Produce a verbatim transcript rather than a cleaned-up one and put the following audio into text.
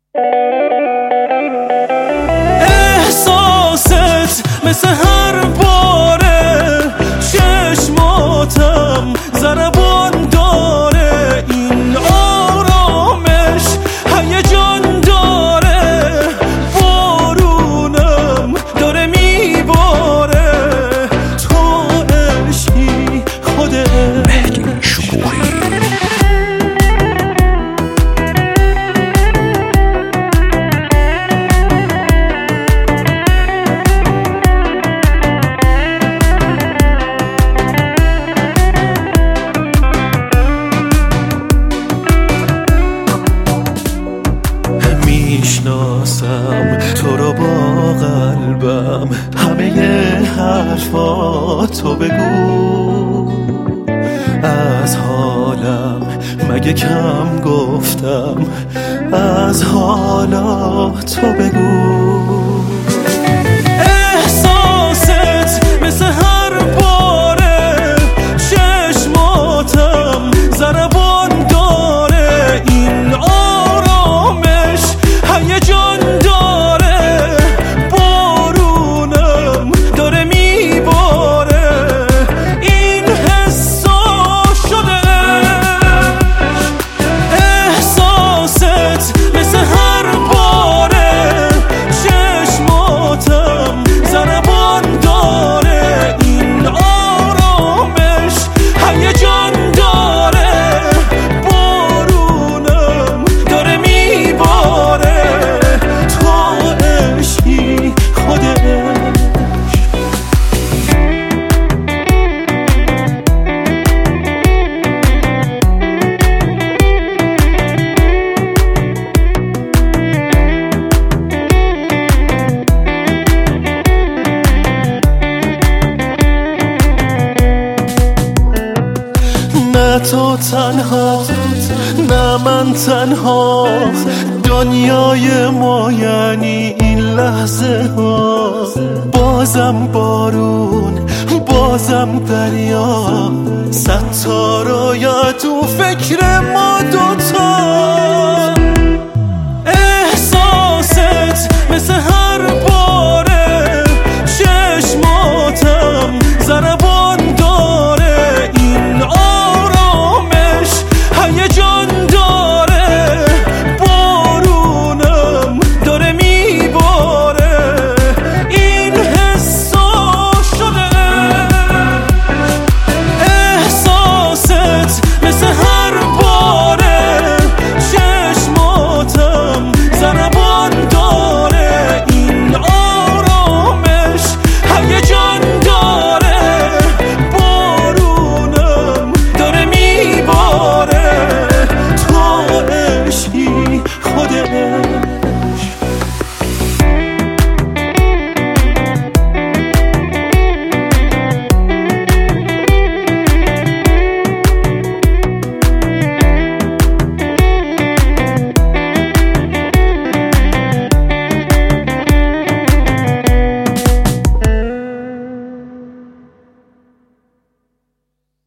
احساست مثل هر باره چشماتم ضربان داره، این آرامش هیجان داره، بارونم داره میباره، تو عشقی خود مهدی شکوهی. میشناسم تو رو با قلبم، همه حرفاتو بگو، از حالم مگه کم گفتم، از حالاتو بگو. احساست مثل هر باره چشماتم ضربان داره، این آرامش هیجان داره، بارونم داره میباره، این حسا شده. احساست مثل هر باره چشماتم ضربان داره، این آرامش هیجان داره، بارونم داره میباره، نه تو تنها نه من تنها، دنیای ما یعنی این لحظه ها، بازم بارون بازم دریا، صد تا رویا تو فکر ما.